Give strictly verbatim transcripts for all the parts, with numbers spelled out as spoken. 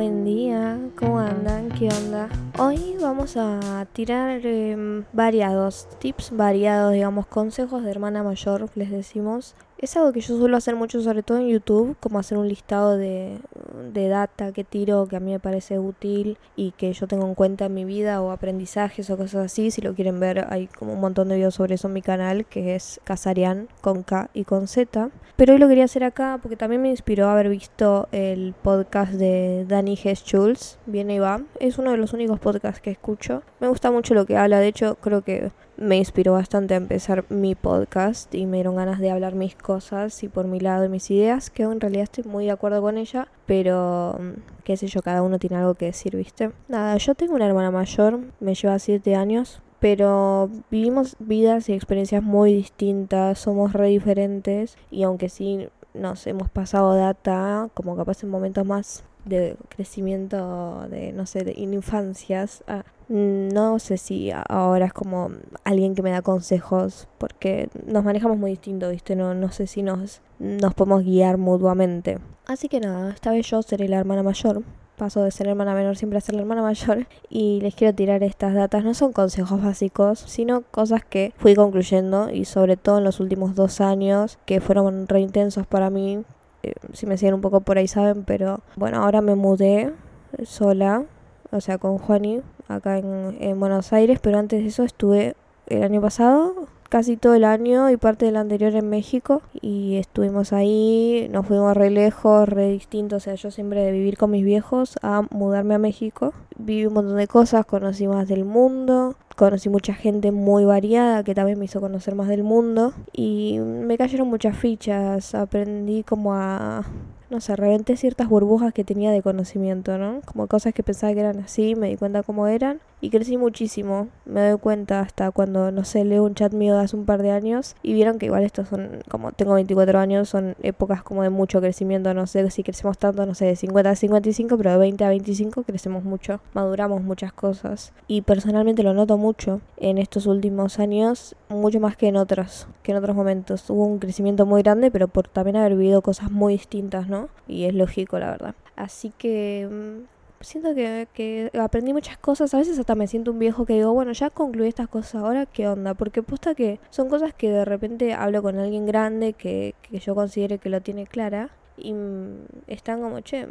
Buen día, ¿cómo andan? ¿Qué onda? Hoy vamos a tirar eh, variados, tips variados, digamos, consejos de hermana mayor, les decimos. Es algo que yo suelo hacer mucho, sobre todo en YouTube, como hacer un listado de, de data que tiro, que a mí me parece útil y que yo tengo en cuenta en mi vida, o aprendizajes o cosas así. Si lo quieren ver, hay como un montón de videos sobre eso en mi canal, que es Casarian, con K y con Z. Pero hoy lo quería hacer acá porque también me inspiró haber visto el podcast de Dani G. Schulz, Viene y Va. Es uno de los únicos podcasts que escucho. Me gusta mucho lo que habla, de hecho creo que me inspiró bastante a empezar mi podcast y me dieron ganas de hablar mis cosas y por mi lado y mis ideas, que en realidad estoy muy de acuerdo con ella, pero qué sé yo, cada uno tiene algo que decir, ¿viste? Nada, yo tengo una hermana mayor, me lleva siete años, pero vivimos vidas y experiencias muy distintas, somos re diferentes y aunque sí nos hemos pasado data, como capaz en momentos más de crecimiento, de no sé, de infancias, ah, no sé si ahora es como alguien que me da consejos, porque nos manejamos muy distinto, ¿viste? No, no sé si nos, nos podemos guiar mutuamente. Así que nada, esta vez yo seré la hermana mayor. Paso de ser hermana menor siempre a ser la hermana mayor. Y les quiero tirar estas datas. No son consejos básicos, sino cosas que fui concluyendo. Y sobre todo en los últimos dos años, que fueron re intensos para mí. Eh, si me siguen un poco por ahí saben, pero bueno, ahora me mudé sola. O sea, con Juani, acá en, en Buenos Aires. Pero antes de eso estuve el año pasado casi todo el año y parte del anterior en México, y estuvimos ahí, nos fuimos re lejos, re distintos. O sea, yo siempre de vivir con mis viejos a mudarme a México, viví un montón de cosas, conocí más del mundo, conocí mucha gente muy variada que también me hizo conocer más del mundo y me cayeron muchas fichas, aprendí como a... no sé, reventé ciertas burbujas que tenía de conocimiento, ¿no? Como cosas que pensaba que eran así, me di cuenta cómo eran y crecí muchísimo. Me doy cuenta hasta cuando, no sé, leo un chat mío de hace un par de años y vieron que igual estos son, como tengo veinticuatro años, son épocas como de mucho crecimiento. No sé si crecemos tanto, no sé, de cincuenta a cincuenta y cinco, pero de veinte a veinticinco crecemos mucho, maduramos muchas cosas. Y personalmente lo noto mucho en estos últimos años, mucho más que en otros, que en otros momentos. Hubo un crecimiento muy grande, pero por también haber vivido cosas muy distintas, ¿no? Y es lógico, la verdad. Así que mmm, siento que, que aprendí muchas cosas. A veces hasta me siento un viejo que digo, bueno, ya concluí estas cosas, ahora qué onda. Porque posta que son cosas que de repente hablo con alguien grande que, que yo considere que lo tiene clara y mmm, están como, che,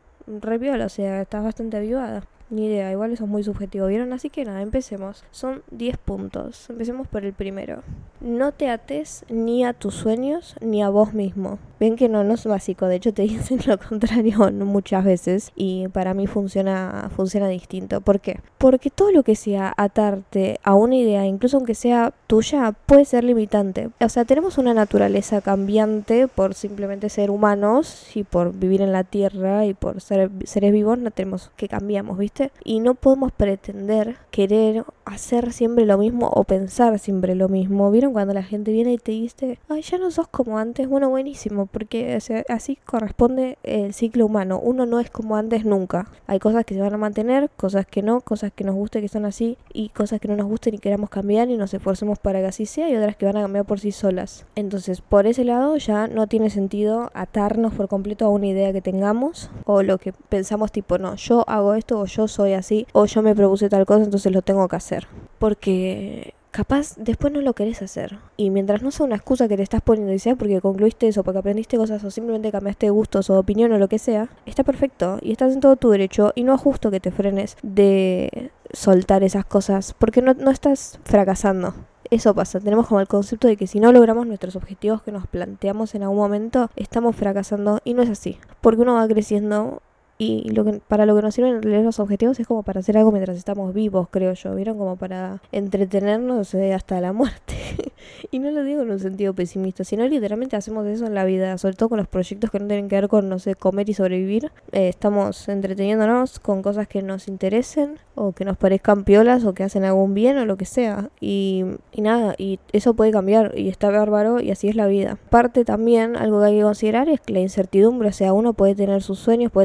re piola, o sea, estás bastante avivada. Ni idea, igual eso es muy subjetivo, ¿vieron? Así que nada, empecemos. Son diez puntos. Empecemos por el primero. No te ates ni a tus sueños ni a vos mismo. Ven que no, no es básico, de hecho te dicen lo contrario muchas veces y para mí funciona, funciona distinto. ¿Por qué? Porque todo lo que sea atarte a una idea, incluso aunque sea tuya, puede ser limitante. O sea, tenemos una naturaleza cambiante por simplemente ser humanos y por vivir en la tierra y por ser seres vivos, no tenemos que cambiamos, ¿viste? Y no podemos pretender querer hacer siempre lo mismo o pensar siempre lo mismo. ¿Vieron cuando la gente viene y te dice, ay, ya no sos como antes? Bueno, buenísimo, porque o sea, así corresponde el ciclo humano. Uno no es como antes nunca. Hay cosas que se van a mantener, cosas que no, cosas que nos gusten que son así y cosas que no nos gusten y queramos cambiar y nos esforcemos para que así sea, y otras que van a cambiar por sí solas. Entonces, por ese lado ya no tiene sentido atarnos por completo a una idea que tengamos o lo que pensamos tipo, no, yo hago esto o yo soy así o yo me propuse tal cosa, entonces lo tengo que hacer. Porque capaz después no lo querés hacer. Y mientras no sea una excusa que te estás poniendo y sea porque concluiste eso, porque aprendiste cosas o simplemente cambiaste de gustos o de opinión o lo que sea, está perfecto y estás en todo tu derecho y no es justo que te frenes de soltar esas cosas porque no, no estás fracasando. Eso pasa, tenemos como el concepto de que si no logramos nuestros objetivos que nos planteamos en algún momento, estamos fracasando y no es así. Porque uno va creciendo y lo que, para lo que nos sirven los objetivos es como para hacer algo mientras estamos vivos, creo yo. ¿Vieron? Como para entretenernos eh, hasta la muerte. Y no lo digo en un sentido pesimista, sino literalmente hacemos eso en la vida, sobre todo con los proyectos que no tienen que ver con, no sé, comer y sobrevivir. Eh, estamos entreteniéndonos con cosas que nos interesen o que nos parezcan piolas o que hacen algún bien o lo que sea. Y, y nada, y eso puede cambiar y está bárbaro y así es la vida. Parte también, algo que hay que considerar es la incertidumbre. O sea, uno puede tener sus sueños, puede tener sus ideas,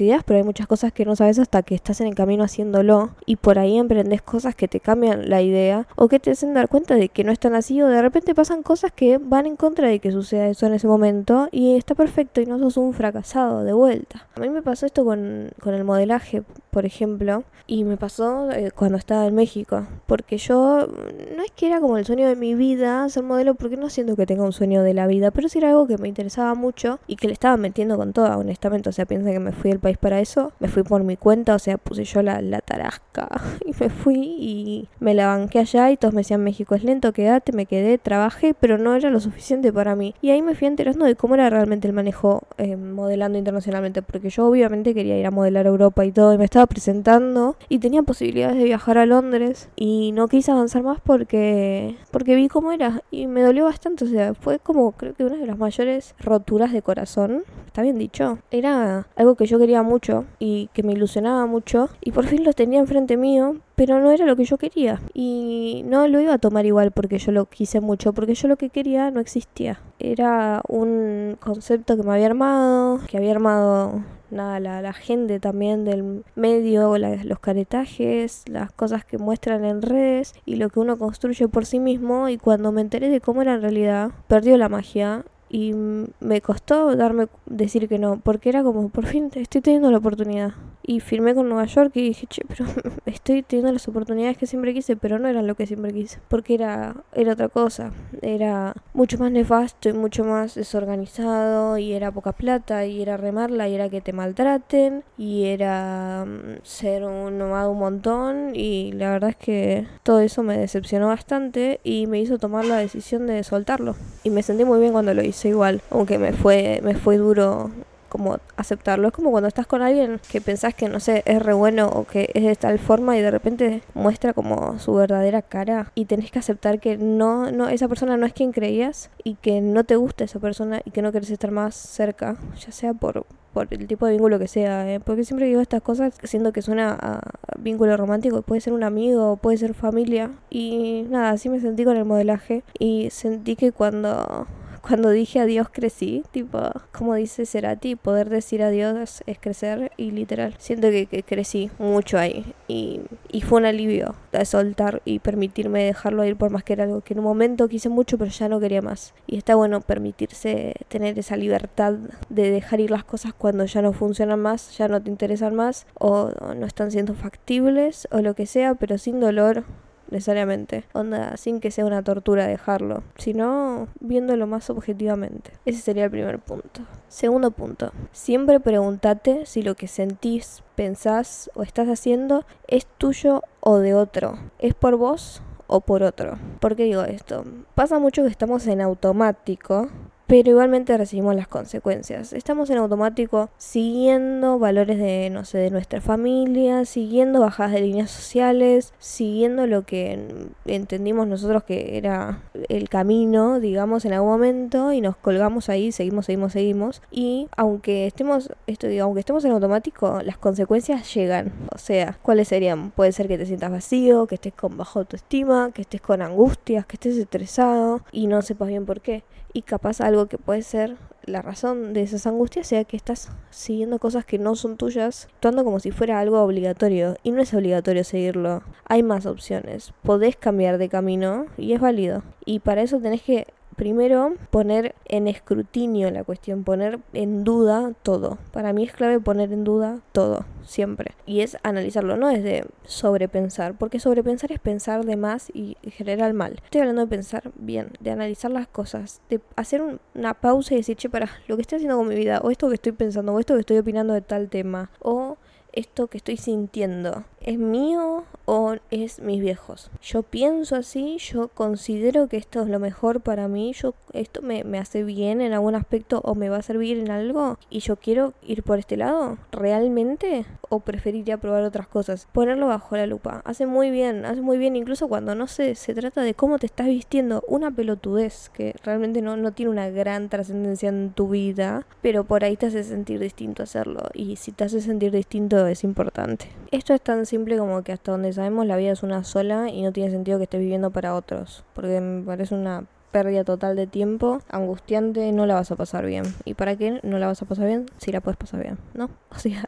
ideas, pero hay muchas cosas que no sabes hasta que estás en el camino haciéndolo, y por ahí emprendes cosas que te cambian la idea o que te hacen dar cuenta de que no es tan así, o de repente pasan cosas que van en contra de que suceda eso en ese momento y está perfecto y no sos un fracasado de vuelta. A mí me pasó esto con, con el modelaje, por ejemplo, y me pasó eh, cuando estaba en México, porque yo no es que era como el sueño de mi vida ser modelo, porque no siento que tenga un sueño de la vida, pero sí era algo que me interesaba mucho y que le estaba metiendo con toda, honestamente. O sea, piensa que me fui del país para eso, me fui por mi cuenta, o sea, puse yo la, la tarasca y me fui y me la banqué allá y todos me decían: México es lento, quédate. Me quedé, trabajé, pero no era lo suficiente para mí, y ahí me fui enterando de cómo era realmente el manejo eh, modelando internacionalmente, porque yo obviamente quería ir a modelar a Europa y todo, y me estaba presentando y tenía posibilidades de viajar a Londres y no quise avanzar más porque porque vi cómo era y me dolió bastante. O sea, fue como, creo que una de las mayores roturas de corazón, está bien dicho. Era algo que yo quería mucho y que me ilusionaba mucho, y por fin lo tenía enfrente mío, pero no era lo que yo quería y no lo iba a tomar igual porque yo lo quise mucho, porque yo lo que quería no existía. Era un concepto que me había armado, que había armado nada, la, la gente también del medio, la, los caretajes, las cosas que muestran en redes y lo que uno construye por sí mismo, y cuando me enteré de cómo era en realidad, perdió la magia. Y me costó darme decir que no, porque era como, por fin estoy teniendo la oportunidad. Y firmé con Nueva York y dije: che, pero estoy teniendo las oportunidades que siempre quise, pero no eran lo que siempre quise, porque era, era otra cosa. Era mucho más nefasto y mucho más desorganizado, y era poca plata, y era remarla, y era que te maltraten, y era um, ser un nomado un montón, y la verdad es que todo eso me decepcionó bastante y me hizo tomar la decisión de soltarlo. Y me sentí muy bien cuando lo hice igual, aunque me fue, me fue duro como aceptarlo. Es como cuando estás con alguien que pensás que, no sé, es re bueno o que es de tal forma y de repente muestra como su verdadera cara y tenés que aceptar que no, no, esa persona no es quien creías, y que no te gusta esa persona y que no querés estar más cerca, ya sea por por el tipo de vínculo que sea, ¿eh? Porque siempre digo estas cosas siendo que suena a vínculo romántico, puede ser un amigo, puede ser familia, y nada, así me sentí con el modelaje, y sentí que cuando Cuando dije adiós crecí, tipo, como dice Cerati, poder decir adiós es crecer, y literal, siento que, que crecí mucho ahí, y, y fue un alivio de soltar y permitirme dejarlo ir, por más que era algo que en un momento quise mucho pero ya no quería más. Y está bueno permitirse tener esa libertad de dejar ir las cosas cuando ya no funcionan más, ya no te interesan más, o no están siendo factibles o lo que sea, pero sin dolor necesariamente, onda, sin que sea una tortura dejarlo, sino viéndolo más objetivamente. Ese sería el primer punto. Segundo punto, siempre pregúntate si lo que sentís, pensás o estás haciendo es tuyo o de otro, es por vos o por otro. ¿Por qué digo esto? Pasa mucho que estamos en automático, pero igualmente recibimos las consecuencias. Estamos en automático siguiendo valores de, no sé, de nuestra familia, siguiendo bajadas de líneas sociales, siguiendo lo que entendimos nosotros que era el camino, digamos, en algún momento, y nos colgamos ahí, seguimos, seguimos, seguimos. Y aunque estemos, esto digo, aunque estemos en automático, las consecuencias llegan. O sea, ¿cuáles serían? Puede ser que te sientas vacío, que estés con baja autoestima, que estés con angustias, que estés estresado y no sepas bien por qué. Y capaz algo que puede ser la razón de esas angustias sea que estás siguiendo cosas que no son tuyas, actuando como si fuera algo obligatorio, y no es obligatorio seguirlo. Hay más opciones, podés cambiar de camino y es válido, y para eso tenés que primero poner en escrutinio la cuestión, poner en duda todo. Para mí es clave poner en duda todo, siempre. Y es analizarlo, no desde sobrepensar, porque sobrepensar es pensar de más y generar mal. Estoy hablando de pensar bien, de analizar las cosas, de hacer un, una pausa y decir: che, para, lo que estoy haciendo con mi vida, o esto que estoy pensando, o esto que estoy opinando de tal tema, o esto que estoy sintiendo, ¿es mío o es mis viejos? Yo pienso así, yo considero que esto es lo mejor para mí, yo esto me, me hace bien en algún aspecto o me va a servir en algo, y yo quiero ir por este lado, ¿realmente? ¿O preferiría probar otras cosas? Ponerlo bajo la lupa, hace muy bien, hace muy bien, incluso cuando no se, se trata de cómo te estás vistiendo, una pelotudez que realmente no, no tiene una gran trascendencia en tu vida, pero por ahí te hace sentir distinto hacerlo, y si te hace sentir distinto es importante. Esto es tan simple como que hasta donde sabemos la vida es una sola y no tiene sentido que estés viviendo para otros, porque me parece una pérdida total de tiempo, angustiante, no la vas a pasar bien. ¿Y para qué no la vas a pasar bien si la puedes pasar bien? ¿No? O sea,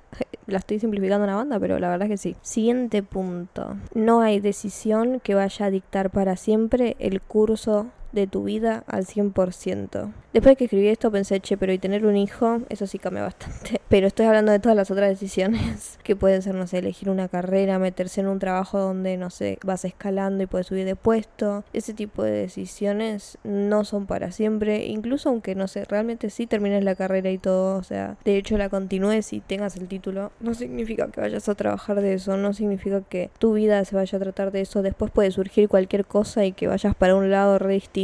La estoy simplificando una banda, pero la verdad es que sí. Siguiente punto. No hay decisión que vaya a dictar para siempre el curso de tu vida al cien por ciento. Después que escribí esto pensé, che, pero y tener un hijo, eso sí cambia bastante. Pero estoy hablando de todas las otras decisiones que pueden ser, no sé, elegir una carrera, meterse en un trabajo donde, no sé, vas escalando y puedes subir de puesto. Ese tipo de decisiones no son para siempre, incluso aunque, no sé, realmente sí termines la carrera y todo, o sea, de hecho la continúes y tengas el título, no significa que vayas a trabajar de eso, no significa que tu vida se vaya a tratar de eso. Después puede surgir cualquier cosa y que vayas para un lado re distinto.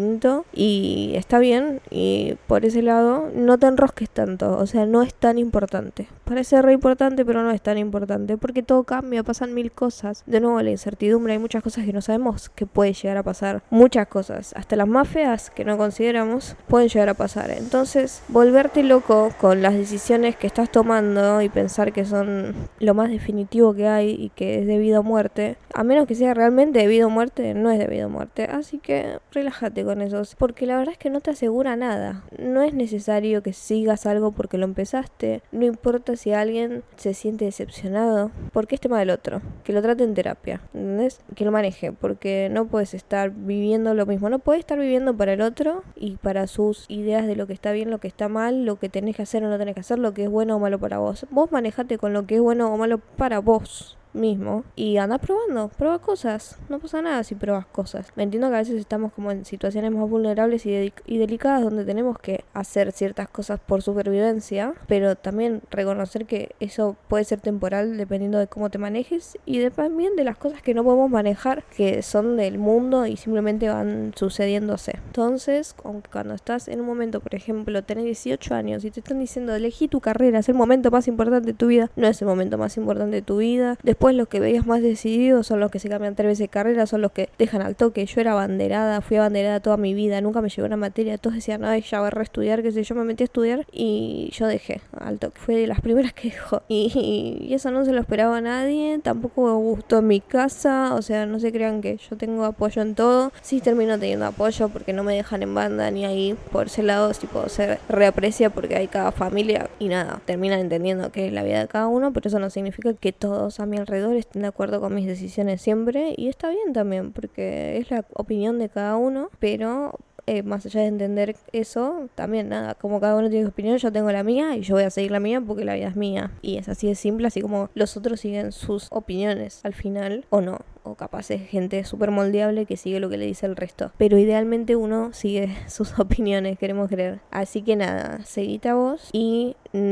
Y está bien, y por ese lado no te enrosques tanto, o sea, no es tan importante. Parece re importante, pero no es tan importante, porque todo cambia, pasan mil cosas. De nuevo, la incertidumbre, hay muchas cosas que no sabemos que puede llegar a pasar. Muchas cosas, hasta las más feas que no consideramos, pueden llegar a pasar. Entonces, volverte loco con las decisiones que estás tomando y pensar que son lo más definitivo que hay y que es de vida o muerte, a menos que sea realmente de vida o muerte, no es de vida o muerte. Así que relájate con esos, porque la verdad es que no te asegura nada. No es necesario que sigas algo porque lo empezaste. No importa si alguien se siente decepcionado, porque es tema del otro, que lo trate en terapia, ¿entendés? Que lo maneje, porque no puedes estar viviendo lo mismo. No puedes estar viviendo para el otro y para sus ideas de lo que está bien, lo que está mal, lo que tenés que hacer o no tenés que hacer, lo que es bueno o malo para vos. Vos manejate con lo que es bueno o malo para vos mismo y anda probando, prueba cosas, no pasa nada si pruebas cosas. Me entiendo que a veces estamos como en situaciones más vulnerables y, de- y delicadas donde tenemos que hacer ciertas cosas por supervivencia, pero también reconocer que eso puede ser temporal dependiendo de cómo te manejes y de, también de las cosas que no podemos manejar, que son del mundo y simplemente van sucediéndose. Entonces, aunque cuando estás en un momento, por ejemplo, tenés dieciocho años y te están diciendo elegí tu carrera, es el momento más importante de tu vida, no es el momento más importante de tu vida. Después los que veías más decididos son los que se cambian tres veces de carrera, son los que dejan al toque. Yo era abanderada, fui abanderada toda mi vida, nunca me llegó una materia, todos decían, ay, ya voy a reestudiar, qué sé yo, me metí a estudiar y yo dejé al toque. Fue de las primeras que dejó. Y, y eso no se lo esperaba a nadie, tampoco me gustó en mi casa, o sea, no se crean que yo tengo apoyo en todo. Sí termino teniendo apoyo porque no me dejan en banda ni ahí, por ese lado sí puedo ser reaprecia porque hay cada familia y nada, terminan entendiendo qué es la vida de cada uno, pero eso no significa que todos a mi alrededor estén de acuerdo con mis decisiones siempre, y está bien también porque es la opinión de cada uno, pero eh, más allá de entender eso, también nada, como cada uno tiene su opinión, yo tengo la mía y yo voy a seguir la mía porque la vida es mía, y es así de simple, así como los otros siguen sus opiniones al final, o no, o capaz es gente súper moldeable que sigue lo que le dice el resto, pero idealmente uno sigue sus opiniones, queremos creer. Así que nada, seguite a vos y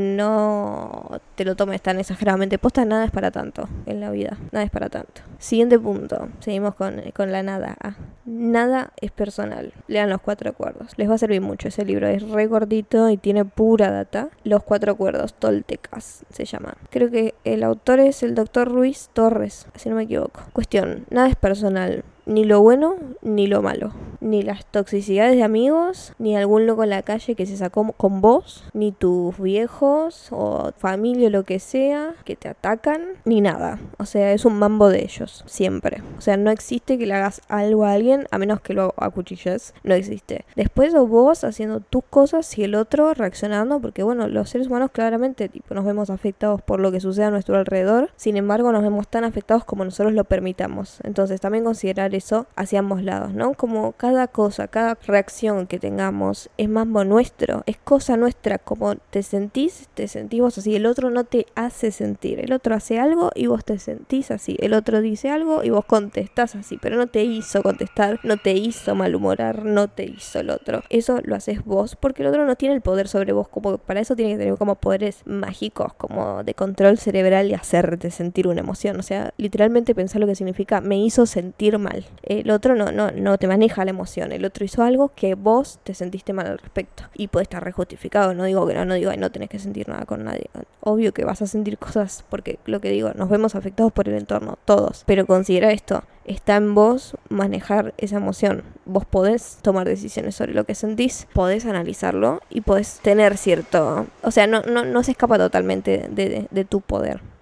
no te lo tomes tan exageradamente posta, nada es para tanto en la vida, nada es para tanto. Siguiente punto, seguimos con, con la nada. Ah, nada es personal. Lean Los Cuatro Acuerdos, les va a servir mucho ese libro, es re gordito y tiene pura data. Los Cuatro Acuerdos toltecas se llama. Creo que el autor es el doctor Ruiz Torres, si no me equivoco. Cuestión, nada es personal. Ni lo bueno, ni lo malo. Ni las toxicidades de amigos, ni algún loco en la calle que se sacó con vos, ni tus viejos o familia o lo que sea que te atacan, ni nada. O sea, es un mambo de ellos, siempre. O sea, no existe que le hagas algo a alguien a menos que lo acuchilles. No existe. Después o vos haciendo tus cosas y el otro reaccionando, porque bueno, los seres humanos claramente tipo nos vemos afectados por lo que sucede a nuestro alrededor. Sin embargo, nos vemos tan afectados como nosotros lo permitamos. Entonces, también considerar eso hacia ambos lados, ¿no? Como cada cosa, cada reacción que tengamos es mambo nuestro, es cosa nuestra, como te sentís, te sentís vos así, el otro no te hace sentir, el otro hace algo y vos te sentís así, el otro dice algo y vos contestás así, pero no te hizo contestar, no te hizo malhumorar, no te hizo el otro, eso lo haces vos, porque el otro no tiene el poder sobre vos, como para eso tiene que tener como poderes mágicos, como de control cerebral y hacerte sentir una emoción, o sea, literalmente pensar lo que significa me hizo sentir mal. El otro no, no, no te maneja la emoción. El otro hizo algo que vos te sentiste mal al respecto. Y puede estar re justificado. No digo que no, no digo que no tenés que sentir nada con nadie. Obvio que vas a sentir cosas porque lo que digo, nos vemos afectados por el entorno, todos. Pero considera esto. Está en vos manejar esa emoción. Vos podés tomar decisiones sobre lo que sentís, podés analizarlo y podés tener cierto... O sea, no, no, no se escapa totalmente de, de, de tu poder.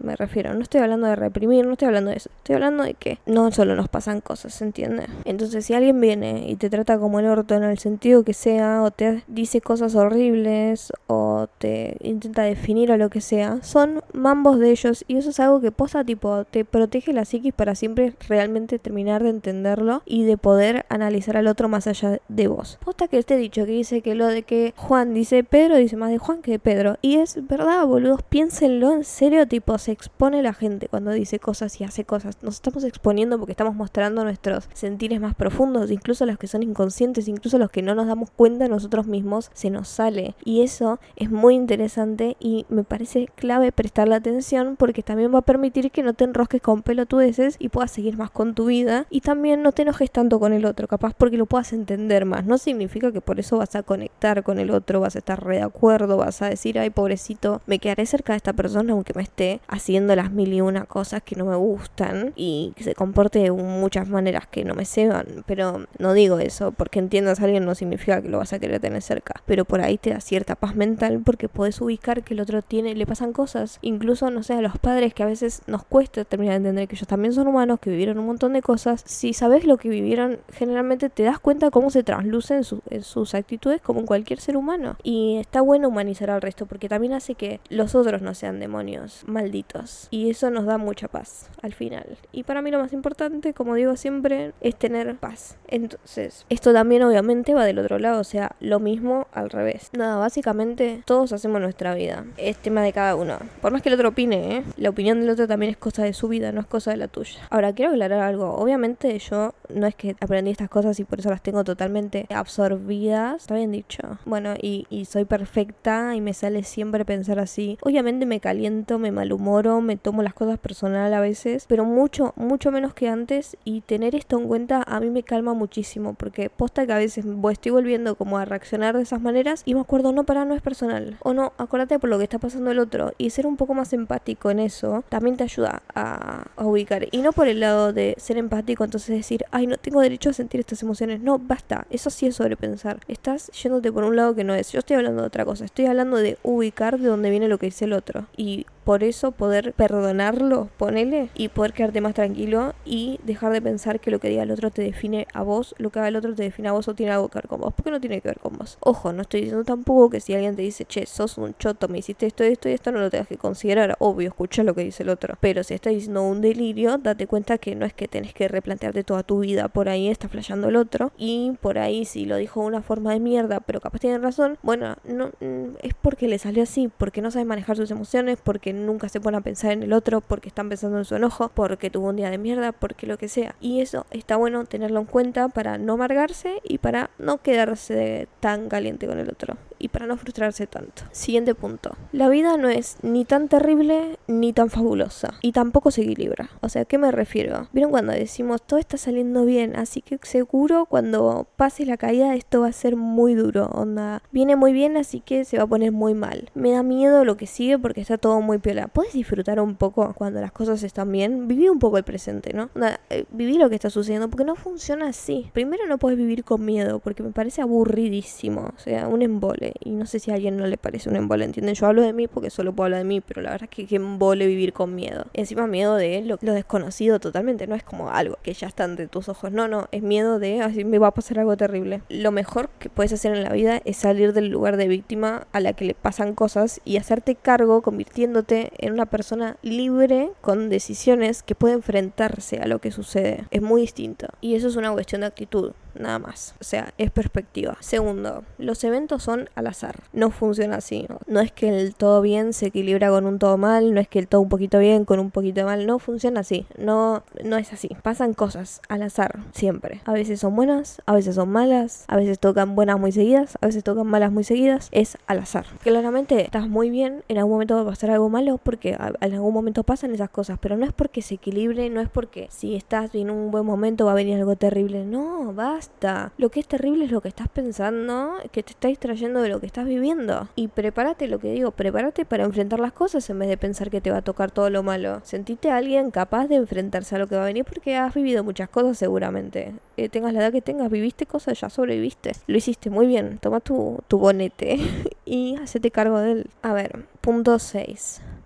me refiero. No estoy hablando de reprimir, no estoy hablando de eso. Estoy hablando de que no solo nos pasan cosas, ¿se entiende? Entonces, si alguien viene y te trata como el orto en el sentido que sea, o te dice cosas horribles, o te intenta definir o lo que sea, son mambos de ellos, y eso es algo que posta, tipo, te protege la psiquis para siempre realmente terminar de entenderlo y de poder analizar al otro más allá de vos. Posta que este dicho que dice que lo de que Juan dice Pedro, dice más de Juan que de Pedro. Y es verdad, boludos, piénsenlo en serio, tipo, se expone la gente cuando dice cosas y hace cosas. Nos estamos exponiendo porque estamos mostrando nuestros sentires más profundos, incluso los que son inconscientes, incluso los que no nos damos cuenta nosotros mismos, se nos sale. Y eso es muy interesante y me parece clave prestarle atención, porque también va a permitir que no te enrosques con pelotudeces y puedas seguir más con tu vida, y también no te enojes tanto con el otro, capaz porque lo puedas entender más. No significa que por eso vas a conectar con el otro, vas a estar re de acuerdo, vas a decir, ay, pobrecito, me quedaré cerca de esta persona aunque me esté haciendo las mil y una cosas que no me gustan y que se comporte de muchas maneras que no me ceban. Pero no digo eso porque entiendas a alguien, no significa que lo vas a querer tener cerca, pero por ahí te da cierta paz mental porque podés ubicar que el otro tiene, le pasan cosas, incluso, no sé, a los padres, que a veces nos cuesta terminar de entender que ellos también son humanos, que vivieron un montón de cosas. Si sabes lo que vivieron, generalmente te das cuenta cómo se traslucen en, su, en sus actitudes, como en cualquier ser humano. Y está bueno humanizar al resto porque también hace que los otros no sean demonios malditos, y eso nos da mucha paz al final. Y para mí lo más importante, como digo siempre, es tener paz. Entonces, esto también obviamente va del otro lado, o sea, lo mismo al revés. Nada, básicamente todos hacemos nuestra vida, es tema de cada uno. Por más que el otro opine, ¿eh? La opinión del otro también es cosa de su vida, no es cosa de la tuya. Ahora, quiero aclarar algo. Obviamente yo no es que aprendí estas cosas y por eso las tengo totalmente absorbidas. ¿Está bien dicho? Bueno, y, y soy perfecta y me sale siempre pensar así. Obviamente me caliento, me malhumoro, me tomo las cosas personal a veces, pero mucho, mucho menos que antes, y tener esto en cuenta a mí me calma muchísimo, porque posta que a veces estoy volviendo como a reaccionar de esas maneras y me acuerdo, no, para, no es personal, o no, acuérdate por lo que está pasando el otro, y ser un poco más empático en eso también te ayuda a, a ubicar, y no por el lado de ser empático, entonces decir, ay, no tengo derecho a sentir estas emociones, no, basta, eso sí es sobrepensar, estás yéndote por un lado que no es. Yo estoy hablando de otra cosa, estoy hablando de ubicar de dónde viene lo que dice el otro, y por eso poder perdonarlo, ponele, y poder quedarte más tranquilo y dejar de pensar que lo que diga el otro te define a vos, lo que haga el otro te define a vos o tiene algo que ver con vos, porque no tiene que ver con vos. Ojo, no estoy diciendo tampoco que si alguien te dice, che, sos un choto, me hiciste esto, esto y esto, no lo tengas que considerar, obvio, escucha lo que dice el otro, pero si estás diciendo un delirio, date cuenta que no es que tenés que replantearte toda tu vida, por ahí está flasheando el otro, y por ahí si lo dijo de una forma de mierda, pero capaz tiene razón, bueno, no, es porque le salió así, porque no sabes manejar sus emociones, porque nunca se pone a pensar en el otro, porque están pensando en su enojo, porque tuvo un día de mierda, porque lo que sea. Y eso está bueno tenerlo en cuenta para no amargarse y para no quedarse tan caliente con el otro, y para no frustrarse tanto. Siguiente punto. La vida no es ni tan terrible ni tan fabulosa, y tampoco se equilibra. O sea, ¿a qué me refiero? ¿Vieron cuando decimos todo está saliendo bien, así que seguro cuando pase la caída esto va a ser muy duro? Onda, viene muy bien, así que se va a poner muy mal. Me da miedo lo que sigue porque está todo muy piola. ¿Puedes disfrutar un poco cuando las cosas están bien? Viví un poco el presente, ¿no? Onda, eh, viví lo que está sucediendo, porque no funciona así. Primero, no puedes vivir con miedo, porque me parece aburridísimo. O sea, un embole. Y no sé si a alguien no le parece un embole, ¿entienden? Yo hablo de mí porque solo puedo hablar de mí, pero la verdad es que qué embole vivir con miedo. Encima miedo de lo, lo desconocido totalmente, no es como algo que ya está ante tus ojos, no, no, es miedo de, así me va a pasar algo terrible. Lo mejor que puedes hacer en la vida es salir del lugar de víctima a la que le pasan cosas y hacerte cargo, convirtiéndote en una persona libre con decisiones que puede enfrentarse a lo que sucede. Es muy distinto. Y eso es una cuestión de actitud, nada más. O sea, es perspectiva. Segundo, los eventos son al azar. No funciona así. No, no es que el todo bien se equilibra con un todo mal, no es que el todo un poquito bien con un poquito mal. No funciona así. No, no es así. Pasan cosas al azar, siempre. A veces son buenas, a veces son malas, a veces tocan buenas muy seguidas, a veces tocan malas muy seguidas. Es al azar. Claramente estás muy bien, en algún momento va a pasar algo malo porque en algún momento pasan esas cosas, pero no es porque se equilibre, no es porque si estás en un buen momento va a venir algo terrible. No, basta. Lo que es terrible es lo que estás pensando, que te está distrayendo de lo que estás viviendo. Y prepárate, lo que digo, prepárate para enfrentar las cosas en vez de pensar que te va a tocar todo lo malo. Sentite a alguien capaz de enfrentarse a lo que va a venir porque has vivido muchas cosas seguramente. Eh, tengas la edad que tengas, viviste cosas, ya sobreviviste. Lo hiciste muy bien. Toma tu, tu bonete y hacete cargo de él. A ver, punto seis.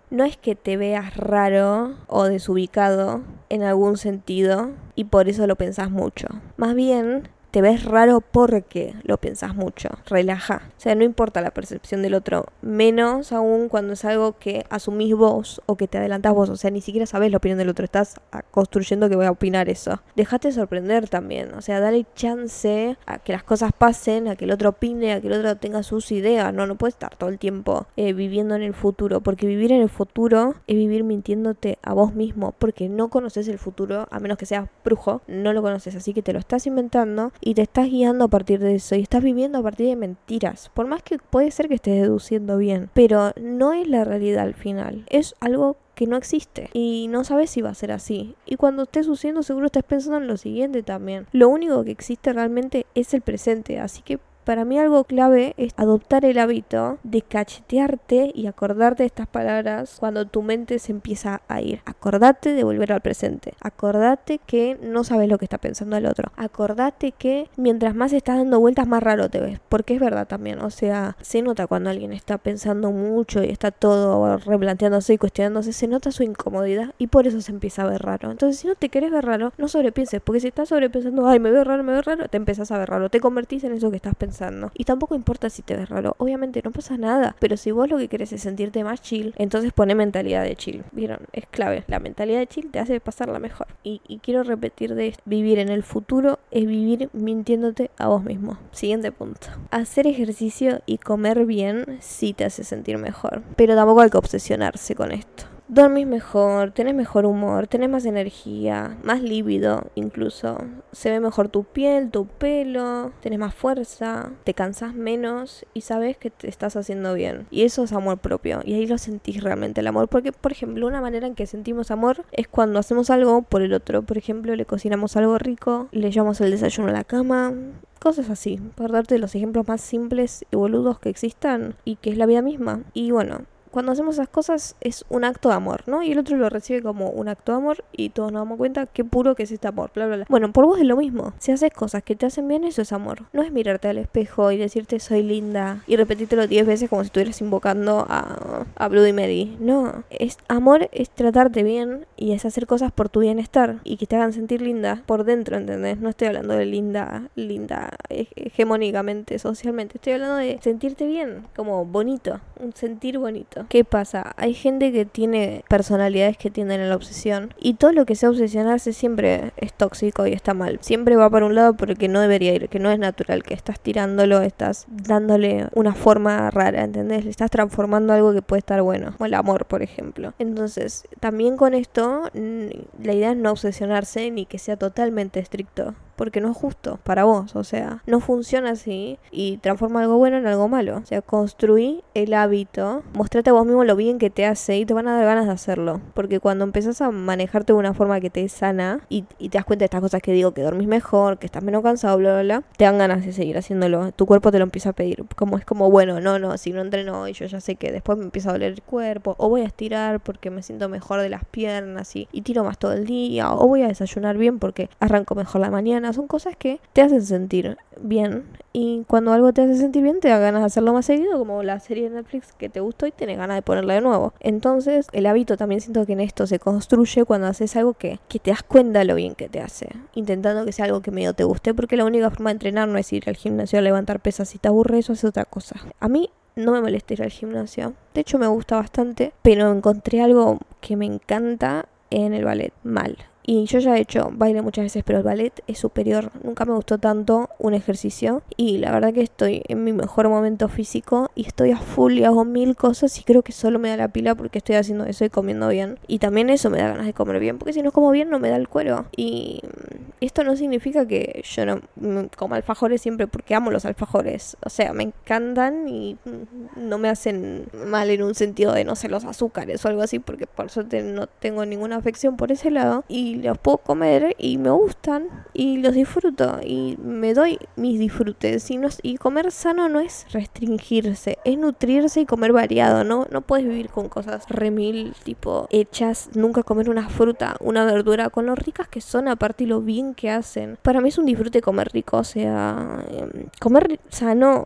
no es que te veas raro o desubicado en algún sentido y por eso lo pensás mucho. Más bien, te ves raro porque lo pensás mucho. Relaja. O sea, no importa la percepción del otro. Menos aún cuando es algo que asumís vos o que te adelantás vos. O sea, ni siquiera sabés la opinión del otro. Estás construyendo que voy a opinar eso. Dejate sorprender también. O sea, dale chance a que las cosas pasen, a que el otro opine, a que el otro tenga sus ideas. No, no puedes estar todo el tiempo eh, viviendo en el futuro. Porque vivir en el futuro es vivir mintiéndote a vos mismo. Porque no conoces el futuro, a menos que seas brujo. No lo conoces, así que te lo estás inventando. Y te estás guiando a partir de eso y estás viviendo a partir de mentiras. Por más que puede ser que estés deduciendo bien, pero no es la realidad al final. Es algo que no existe y no sabes si va a ser así. Y cuando estés sucediendo seguro estás pensando en lo siguiente también. Lo único que existe realmente es el presente, así que para mí algo clave es adoptar el hábito de cachetearte y acordarte de estas palabras cuando tu mente se empieza a ir. Acordate de volver al presente. Acordate que no sabes lo que está pensando el otro. Acordate que mientras más estás dando vueltas, más raro te ves. Porque es verdad también. O sea, se nota cuando alguien está pensando mucho y está todo replanteándose y cuestionándose. Se nota su incomodidad y por eso se empieza a ver raro. Entonces, si no te querés ver raro, no sobrepienses. Porque si estás sobrepensando, ay, me veo raro, me veo raro, te empezás a ver raro. Te convertís en eso que estás pensando. Y tampoco importa si te ves raro, obviamente no pasa nada, pero si vos lo que querés es sentirte más chill, entonces poné mentalidad de chill. ¿Vieron? Es clave, la mentalidad de chill te hace pasarla mejor. Y, y quiero repetir de esto, vivir en el futuro es vivir mintiéndote a vos mismo. Siguiente punto. Hacer ejercicio y comer bien sí te hace sentir mejor, pero tampoco hay que obsesionarse con esto. Dormís mejor, tenés mejor humor, tenés más energía, más líbido incluso. Se ve mejor tu piel, tu pelo, tenés más fuerza, te cansás menos y sabes que te estás haciendo bien. Y eso es amor propio. Y ahí lo sentís realmente el amor. Porque, por ejemplo, una manera en que sentimos amor es cuando hacemos algo por el otro. Por ejemplo, le cocinamos algo rico, le llevamos el desayuno a la cama. Cosas así, por darte los ejemplos más simples y boludos que existan y que es la vida misma. Y bueno, cuando hacemos esas cosas es un acto de amor, ¿no? Y el otro lo recibe como un acto de amor y todos nos damos cuenta qué puro que es este amor, bla, bla, bla. Bueno, por vos es lo mismo. Si haces cosas que te hacen bien, eso es amor. No es mirarte al espejo y decirte soy linda y repetírtelo diez veces como si estuvieras invocando a, a Bloody Mary. No, es amor es tratarte bien y es hacer cosas por tu bienestar y que te hagan sentir linda por dentro, ¿entendés? No estoy hablando de linda, linda hegemónicamente, socialmente. Estoy hablando de sentirte bien, como bonito, un sentir bonito. ¿Qué pasa? Hay gente que tiene personalidades que tienden a la obsesión y todo lo que sea obsesionarse siempre es tóxico y está mal. Siempre va para un lado porque no debería ir, que no es natural, que estás tirándolo, estás dándole una forma rara, ¿entendés? Le estás transformando algo que puede estar bueno, como el amor, por ejemplo. Entonces, también con esto, la idea es no obsesionarse ni que sea totalmente estricto. Porque no es justo para vos, o sea, no funciona así y transforma algo bueno en algo malo. O sea, construí el hábito, mostrate a vos mismo lo bien que te hace y te van a dar ganas de hacerlo. Porque cuando empezás a manejarte de una forma que te es sana y, y te das cuenta de estas cosas que digo, que dormís mejor, que estás menos cansado, bla, bla, bla, te dan ganas de seguir haciéndolo. Tu cuerpo te lo empieza a pedir. Como es como, bueno, no, no, si no entreno hoy, yo ya sé que después me empieza a doler el cuerpo, o voy a estirar porque me siento mejor de las piernas y, y tiro más todo el día, o voy a desayunar bien porque arranco mejor la mañana. Son cosas que te hacen sentir bien y cuando algo te hace sentir bien te da ganas de hacerlo más seguido, como la serie de Netflix que te gustó y tenés ganas de ponerla de nuevo. Entonces el hábito también siento que en esto se construye cuando haces algo que, que te das cuenta de lo bien que te hace, intentando que sea algo que medio te guste, porque la única forma de entrenar no es ir al gimnasio a levantar pesas. Si te aburre eso, es otra cosa. A mí no me molesta ir al gimnasio, de hecho me gusta bastante, pero encontré algo que me encanta en el ballet. Mal. Y yo ya he hecho baile muchas veces, pero el ballet es superior. Nunca me gustó tanto un ejercicio. Y la verdad que estoy en mi mejor momento físico y estoy a full y hago mil cosas y creo que solo me da la pila porque estoy haciendo eso y comiendo bien. Y también eso me da ganas de comer bien, porque si no como bien no me da el cuero. Y esto no significa que yo no coma alfajores siempre porque amo los alfajores. O sea, me encantan y no me hacen mal en un sentido de, no sé, los azúcares o algo así, porque por suerte no tengo ninguna afección por ese lado. Y los puedo comer y me gustan y los disfruto y me doy mis disfrutes. Y, no, y comer sano no es restringirse, es nutrirse y comer variado. No, no puedes vivir con cosas remil tipo hechas, nunca comer una fruta, una verdura, con lo ricas que son aparte y lo bien que hacen. Para mí es un disfrute comer rico, o sea, comer sano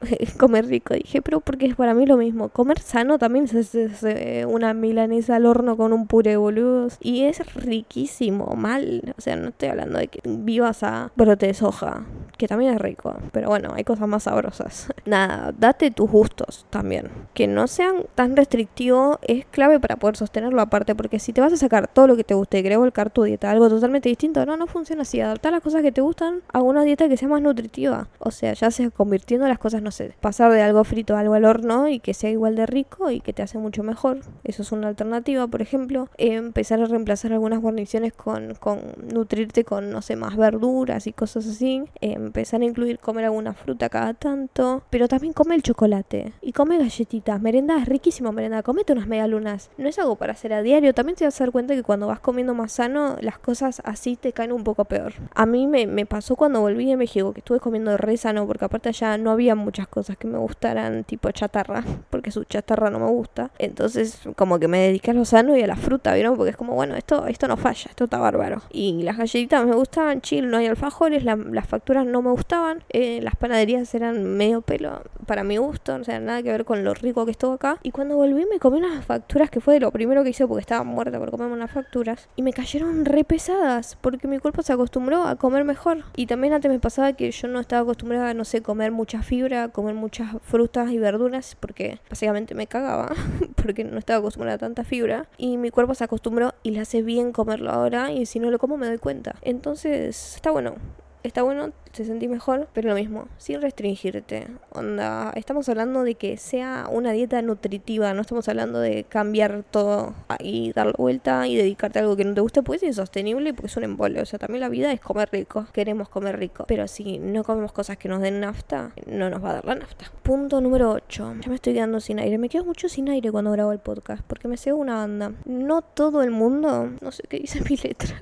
comer rico. Dije, pero porque es para mí lo mismo. Comer sano también es, es, es eh, una milanesa al horno con un puré, boludos. Y es riquísimo, mal. O sea, no estoy hablando de que vivas a brote de soja, que también es rico. Pero bueno, hay cosas más sabrosas. Nada, date tus gustos también. Que no sean tan restrictivos es clave para poder sostenerlo aparte. Porque si te vas a sacar todo lo que te guste y querés volcar tu dieta a algo totalmente distinto, no, no funciona así. Adaptar las cosas que te gustan a una dieta que sea más nutritiva. O sea, ya se convirtiendo las cosas, no sé, pasar de algo frito a algo al horno y que sea igual de rico y que te hace mucho mejor. Eso es una alternativa, por ejemplo. Eh, empezar a reemplazar algunas guarniciones con, con nutrirte con, no sé, más verduras y cosas así. Eh, empezar a incluir comer alguna fruta cada tanto. Pero también come el chocolate y come galletitas. Merenda es riquísimo, merenda. Comete unas medialunas. No es algo para hacer a diario. También te vas a dar cuenta que cuando vas comiendo más sano, las cosas así te caen un poco peor. A mí me, me pasó cuando volví de México, que estuve comiendo re sano, porque aparte allá no había muchas cosas que me gustaran, tipo chatarra, porque su chatarra no me gusta. Entonces, como que me dediqué a lo sano y a la fruta, ¿vieron? Porque es como, bueno, esto esto no falla, esto está bárbaro. Y las galletitas me gustaban, chill, no hay alfajores, la, las facturas no me gustaban, eh, las panaderías eran medio pelo para mi gusto, o sea, nada que ver con lo rico que estuvo acá. Y cuando volví me comí unas facturas que fue lo primero que hice porque estaba muerta por comerme unas facturas. Y me cayeron re pesadas, porque mi cuerpo se acostumbró a comer mejor. Y también antes me pasaba que yo no estaba acostumbrada a, no sé, comer mucha fibra, comer muchas frutas y verduras, porque básicamente me cagaba, porque no estaba acostumbrada a tanta fibra. Y mi cuerpo se acostumbró y le hace bien comerlo ahora, y si no lo como me doy cuenta. Entonces, está bueno. Está bueno, te sentís mejor, pero lo mismo, sin restringirte. Onda, estamos hablando de que sea una dieta nutritiva, no estamos hablando de cambiar todo y dar la vuelta y dedicarte a algo que no te guste, pues es insostenible y porque es un embole. O sea, también la vida es comer rico, queremos comer rico, pero si no comemos cosas que nos den nafta, no nos va a dar la nafta. Punto número ocho. Ya me estoy quedando sin aire, me quedo mucho sin aire cuando grabo el podcast, porque me cebo una banda. No todo el mundo, no sé qué dice mi letra.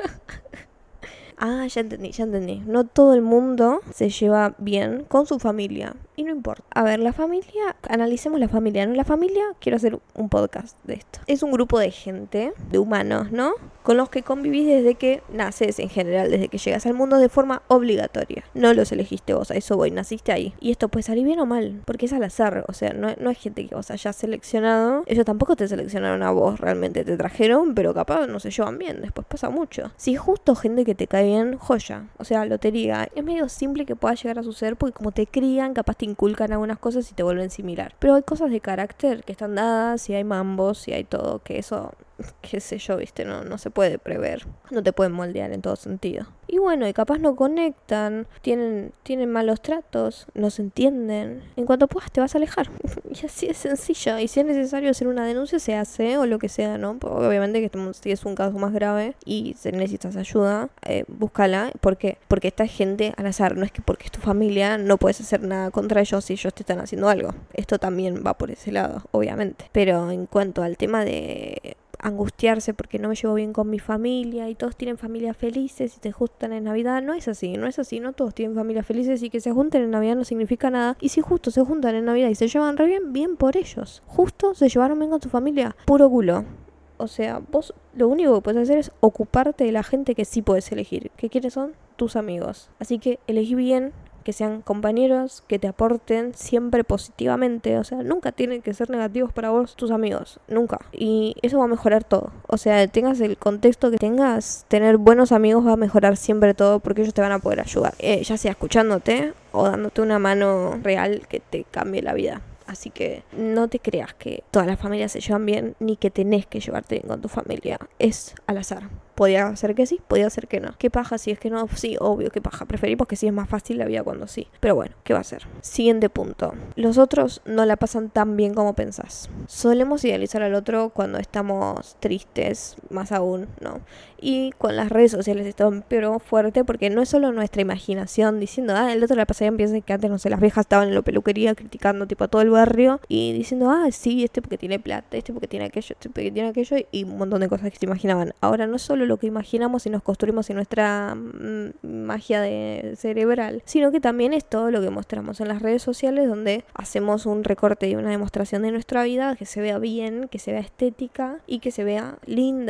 Ah, ya entendí, ya entendí. No todo el mundo se lleva bien con su familia. Y no importa. A ver, la familia, analicemos la familia, ¿no? La familia, quiero hacer un podcast de esto. Es un grupo de gente, de humanos, ¿no? Con los que convivís desde que naces en general, desde que llegas al mundo de forma obligatoria. No los elegiste vos, a eso voy, naciste ahí. Y esto puede salir bien o mal, porque es al azar. O sea, no, no es gente que vos hayas seleccionado. Ellos tampoco te seleccionaron a vos, realmente te trajeron, pero capaz no se llevan bien, después pasa mucho. Si es justo gente que te cae bien, joya. O sea, lotería. Es medio simple que pueda llegar a suceder porque como te crían, capaz te inculcan algunas cosas y te vuelven similar. Pero hay cosas de carácter que están dadas y hay mambos y hay todo, que eso, qué sé yo, viste, no, no se puede prever. No te pueden moldear en todo sentido. Y bueno, y capaz no conectan, tienen, tienen malos tratos, no se entienden. En cuanto puedas te vas a alejar. Y así es sencillo. Y si es necesario hacer una denuncia, se hace, o lo que sea, ¿no? Porque obviamente que estamos, si es un caso más grave y si necesitas ayuda, eh, búscala. ¿Por qué? Porque esta gente al azar, no es que porque es tu familia no puedes hacer nada contra ellos si ellos te están haciendo algo. Esto también va por ese lado, obviamente. Pero en cuanto al tema de angustiarse porque no me llevo bien con mi familia y todos tienen familias felices y se juntan en Navidad, no es así, no es así, no todos tienen familias felices y que se junten en Navidad no significa nada. Y si justo se juntan en Navidad y se llevan re bien, bien por ellos. Justo se llevaron bien con tu familia, puro culo. O sea, vos lo único que puedes hacer es ocuparte de la gente que sí puedes elegir. ¿Qué quiénes son? Tus amigos. Así que elegí bien, que sean compañeros, que te aporten siempre positivamente. O sea, nunca tienen que ser negativos para vos tus amigos, nunca. Y eso va a mejorar todo. O sea, tengas el contexto que tengas, tener buenos amigos va a mejorar siempre todo porque ellos te van a poder ayudar. Eh, ya sea escuchándote o dándote una mano real que te cambie la vida. Así que no te creas que todas las familias se llevan bien, ni que tenés que llevarte bien con tu familia. Es al azar. Podía ser que sí, podía ser que no. ¿Qué paja si es que no? Sí, obvio, qué paja. Preferimos que sí, es más fácil la vida cuando sí. Pero bueno, ¿qué va a ser? Siguiente punto. Los otros no la pasan tan bien como pensás. Solemos idealizar al otro cuando estamos tristes, más aún, ¿no? Y con las redes sociales esto empeoró fuerte porque no es solo nuestra imaginación diciendo, ah, el otro la pasaría bien, piensa que antes, no sé, las viejas estaban en la peluquería criticando tipo a todo el barrio y diciendo, ah, sí, este porque tiene plata, este porque tiene aquello, este porque tiene aquello y un montón de cosas que se imaginaban. Ahora no es solo lo que imaginamos y nos construimos en nuestra mm, magia de cerebral, sino que también es todo lo que mostramos en las redes sociales donde hacemos un recorte y una demostración de nuestra vida que se vea bien, que se vea estética y que se vea linda.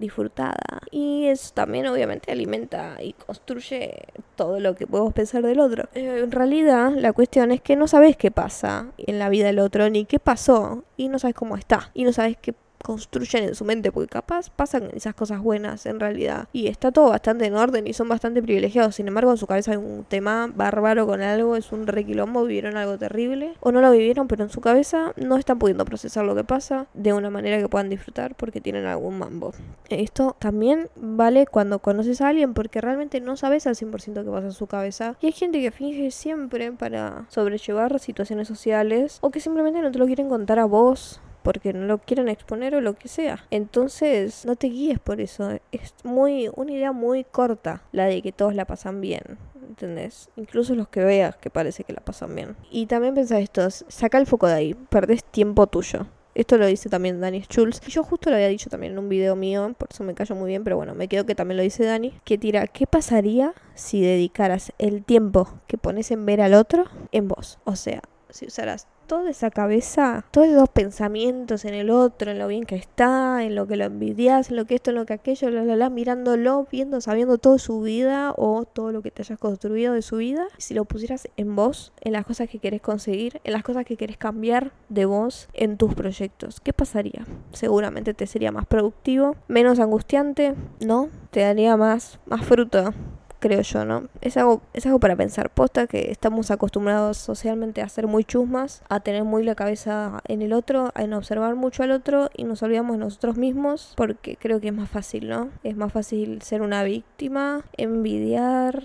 disfrutada. Y eso también obviamente alimenta y construye todo lo que podemos pensar del otro. Eh, en realidad la cuestión es que no sabes qué pasa en la vida del otro, ni qué pasó, y no sabes cómo está, y no sabes qué construyen en su mente, porque capaz pasan esas cosas buenas en realidad y está todo bastante en orden y son bastante privilegiados. Sin embargo, en su cabeza hay un tema bárbaro con algo, es un requilombo, vivieron algo terrible o no lo vivieron, pero en su cabeza no están pudiendo procesar lo que pasa de una manera que puedan disfrutar porque tienen algún mambo. Esto también vale cuando conoces a alguien, porque realmente no sabes al cien por ciento qué pasa en su cabeza, y hay gente que finge siempre para sobrellevar situaciones sociales o que simplemente no te lo quieren contar a vos porque no lo quieren exponer o lo que sea. Entonces, no te guíes por eso. Es muy una idea muy corta la de que todos la pasan bien, ¿entendés? Incluso los que veas que parece que la pasan bien. Y también pensá esto, saca el foco de ahí, perdés tiempo tuyo. Esto lo dice también Dani Schultz. Yo justo lo había dicho también en un video mío, por eso me callo muy bien, pero bueno, me quedo que también lo dice Dani, que tira, ¿qué pasaría si dedicaras el tiempo que pones en ver al otro en vos? O sea, si usaras toda esa cabeza, todos esos pensamientos en el otro, en lo bien que está, en lo que lo envidias, en lo que esto, en lo que aquello, la, la, la, mirándolo, viendo, sabiendo toda su vida o todo lo que te hayas construido de su vida, si lo pusieras en vos, en las cosas que querés conseguir, en las cosas que querés cambiar de vos, en tus proyectos, ¿qué pasaría? Seguramente te sería más productivo, menos angustiante, ¿no? Te daría más, más fruto, creo yo, ¿no? Es algo, es algo para pensar. Posta que estamos acostumbrados socialmente a ser muy chusmas, a tener muy la cabeza en el otro, a no observar mucho al otro y nos olvidamos de nosotros mismos, porque creo que es más fácil, ¿no? Es más fácil ser una víctima, envidiar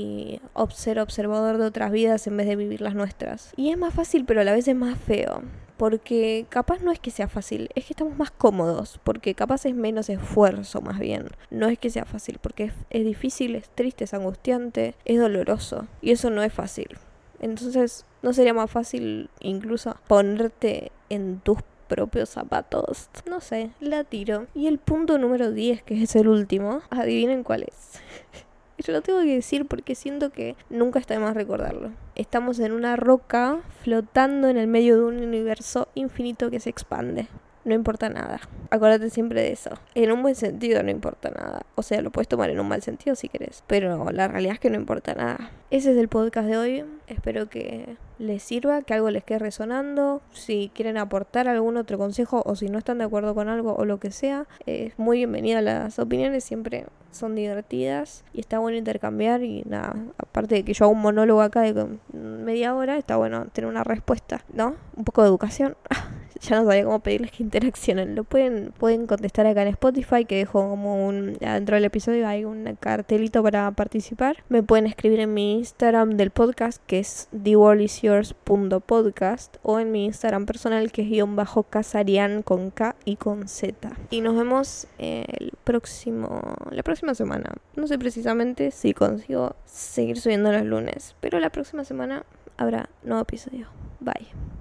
y ser observador de otras vidas en vez de vivir las nuestras. Y es más fácil, pero a la vez es más feo. Porque capaz no es que sea fácil, es que estamos más cómodos, porque capaz es menos esfuerzo más bien. No es que sea fácil, porque es, es difícil, es triste, es angustiante, es doloroso. Y eso no es fácil. Entonces, ¿no sería más fácil incluso ponerte en tus propios zapatos? No sé, la tiro. Y el punto número diez, que es el último, adivinen cuál es. Yo lo tengo que decir porque siento que nunca está de más recordarlo. Estamos en una roca flotando en el medio de un universo infinito que se expande. No importa nada. Acuérdate siempre de eso. En un buen sentido no importa nada. O sea, lo puedes tomar en un mal sentido si querés. Pero la realidad es que no importa nada. Ese es el podcast de hoy. Espero que les sirva, que algo les quede resonando. Si quieren aportar algún otro consejo o si no están de acuerdo con algo o lo que sea, es muy bienvenida. Las opiniones siempre son divertidas y está bueno intercambiar. Y nada, aparte de que yo hago un monólogo acá de media hora, está bueno tener una respuesta, ¿no? Un poco de educación. Ya no sabía cómo pedirles que interaccionen. Lo pueden, pueden contestar acá en Spotify, que dejo como un, dentro del episodio hay un cartelito para participar. Me pueden escribir en mi Instagram del podcast, que es the world is yours punto podcast, o en mi Instagram personal, que es guión bajo casarian con K y con Z. Y nos vemos el próximo, la próxima semana. No sé precisamente si consigo seguir subiendo los lunes, pero la próxima semana habrá nuevo episodio. Bye.